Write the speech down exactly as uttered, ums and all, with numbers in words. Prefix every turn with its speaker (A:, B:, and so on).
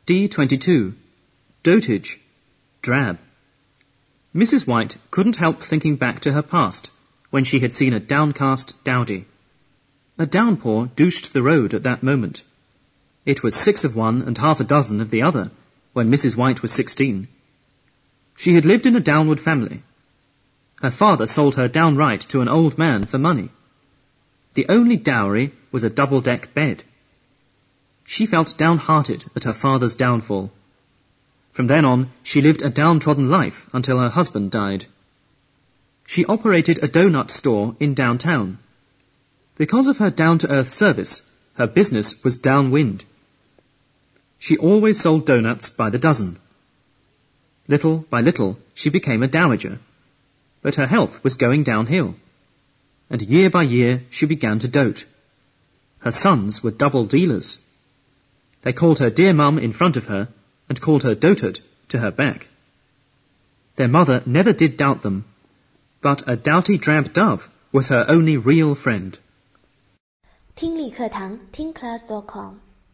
A: D twenty-two. Dotage. Drab. Missus White couldn't help thinking back to her past, when she had seen a downcast dowdy. A downpour douched the road at that moment. It was six of one and half a dozen of the other, when Missus White was sixteen. She had lived in a downward family. Her father sold her downright to an old man for money. The only dowry was a double-deck bed. She felt downhearted at her father's downfall. From then on, she lived a downtrodden life until her husband died. She operated a donut store in downtown. Because of her down-to-earth service, her business was downwind. She always sold doughnuts by the dozen. Little by little, she became a dowager, but her health was going downhill, and year by year she began to dote. Her sons were double dealers. They called her dear mum in front of her, and called her dotard to her back. Their mother never did doubt them, but a doughty drab dove was her only real friend. 听力课堂听 class dot com